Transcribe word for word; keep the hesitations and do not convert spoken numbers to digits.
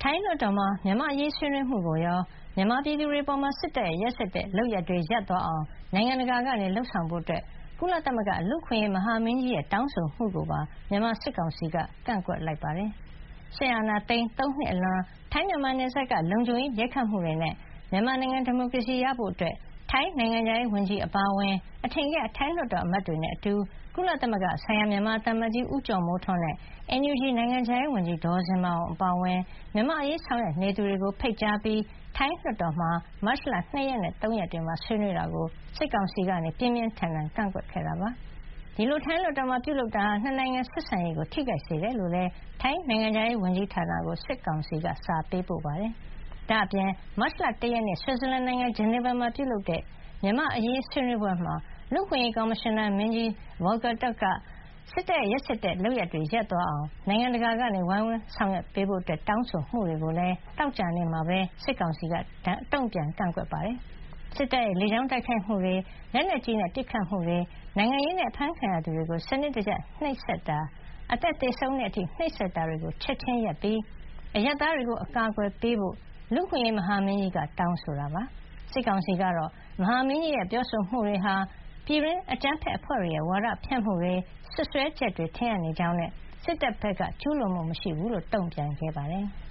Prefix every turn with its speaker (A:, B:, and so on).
A: ထိုင်းလွှတ်တော်မှာမြန်မာ့အရေးဆွေးနွေးမှုကိုရောမြန်မာပြည်သူတွေအပေါ်စစ်တပ်ရဲ့ရက်စက်တဲ့လုပ်ရပ်တွေရပ်သွားအောင်နိုင်ငံတကာကလုပ်ဆောင်ဖို့ကုလသမဂ္ဂလူ့အခွင့်အရေးမဟာမင်းကြီးရဲ့တောင်းဆိုမှုကိုပါမြန်မာစစ်ကောင်စီကကန့်ကွက်လိုက်ပါတယ်။စစ်အာဏာသိမ်းသုံးနှစ်အလွန်ထိုင်းမြန်မာနယ်စပ်ကလုံခြုံရေးရိုက်ခတ်မှုတွေနဲ့မြန်မာနိုင်ငံဒီမိုကရေစီရဖို့ထိုင်းနိုင်ငံခြားရေးဝန်ကြီးအပါအဝင်အထင်ကရထိုင်းလွှတ်တော်အမတ်တွေနဲ့အတူကုလသမဂ္ဂဆိုင်ရာမြန်မာသံအမတ်ကြီးဦးကျော်မိုးထွန်းနဲ့ အန်ယူဂျီ နိုင်ငံခြားရေးဝန်ကြီးဒေါ်ဇင်မာအောင်အပါအဝင်မြန်မာ့အရေးဆောင်ရွက်နေသူတွေကိုဖိတ်ကြားပြီးထိုင်းလွှတ်တော်မှာမတ်လ၂ရက်နဲ့၃ရက်တွေမှာဆွေးနွေးတာကိုစစ်ကောင်စီကပြင်းပြင်းထန်ထန်ကန့်ကွက်ခဲ့တာပါ။ဒီလိုထိုင်းလွှတ်တော်မှာပြုလုပ်တာဟာနှစ်နိုင်ငံဆက်ဆံရေးကိုထိခိုက်စေတယ်လို့လည်းထိုင်းနိုင်ငံခြားရေးဝန်ကြီးဌာနကိုစစ်ကောင်စီကစာပေးပို့ပါတယ်။ဒါ့အပြင်မတ်လ၁ရက်နေ့ဆွစ်ဇာလန်နိုင်ငံဂျနီဗာမှာပြုလုပ်တဲ့မြန်မာ့အရေးဆွေးနွေးပွဲမှာလူ့အခွင့်အရေးကော်မရှင်နာမင်းကြီး Volker Turk ကစစ်တပ်ရဲ့ရက်စက်တဲ့လုပ်ရပ်တွေရပ်သွားအောင်နိုင်ငံတကာကဝိုင်းဝန်းဆောင်ရွက်ပေးဖို့တောင်းဆိုမှုတွေကိုလည်းသောကြာနေ့မှာပဲစစ်ကောင်စီကတုံ့ပြန်ကန့်ကွက်ပါတယ်။စစ်တပ်ရဲ့လေကြောင်းတိုက်ခိုက်မှုတွေလက်နက်ကြီးနဲ့ပစ်ခတ်မှုတွေနိုင်ငံရေးနဲ့အဖမ်းခံရသူတွေကိုစနစ်တကျနှိပ်စက်တာအသက်သေဆုံးတဲ့အထိနှိပ်စက်တာတွေကိုချက်ချင်းရပ်ပြီးအရပ်သားတွေကိုအကာအကွယ်ပေးဖို့လူ့အခွင့်အရေးမဟာမင်းကြီးကတောင်းဆိုတာပါ။စစ်ကောင်စီကတော့မဟာမင်းကြီးရဲ့ပြောဆိုမှုတွေဟာပြည်တွင်းအကြမ်းဖက်အဖွဲ့တွေရဲ့ဝါဒဖြန့်မှုတွေစွပ်စွဲချက်တွေထင်ဟပ်နေကြောင်းနဲ့စစ်တပ်ဘက်ကကျူးလွန်မှုမရှိဘူးလို့တုံ့ပြန်ခဲ့ပါတယ်။